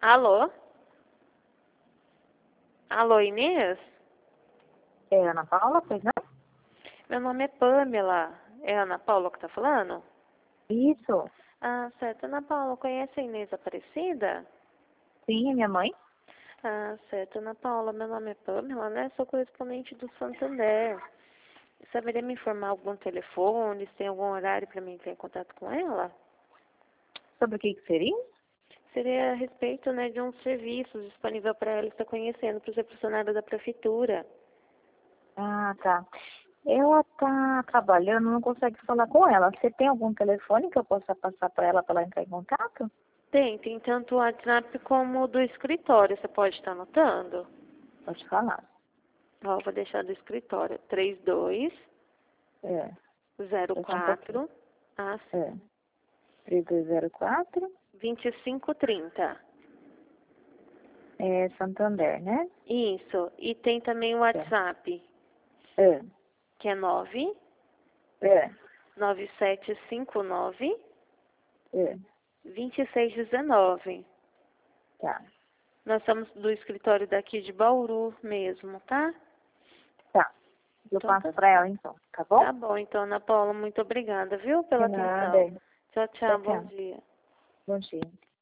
Alô? Alô, Inês? É Ana Paula, pois não? Meu nome é Pamela. É a Ana Paula que tá falando? Isso. Ah, certo. Ana Paula, conhece a Inês Aparecida? Sim, é minha mãe. Ah, certo. Ana Paula, meu nome é Pamela, né? Sou correspondente do Santander. Saberia me informar algum telefone, se tem algum horário para mim entrar em contato com ela? Sobre o que seria? Seria a respeito, né, de um serviço disponível para ela estar conhecendo para os funcionários da prefeitura. Ah, tá. Ela tá trabalhando, não consegue falar com ela. Você tem algum telefone que eu possa passar para ela entrar em contato? Tem tanto o WhatsApp como o do escritório. Você pode estar anotando? Pode falar. Ó, vou deixar do escritório. 32 É. Só um pouquinho. 04 ah, sim. É. 3204. 2530. É Santander, né? Isso. E tem também o É. WhatsApp, É. que é 9 É. 9759 É. 2619. Tá. Nós estamos do escritório daqui de Bauru mesmo, tá? Tá. Eu Então passo tá para ela certo. então, tá bom? Tá bom, então, Ana Paula, muito obrigada, viu, pela De nada. atenção. Tchau, Tchau, tchau, bom tchau. dia. Bom dia.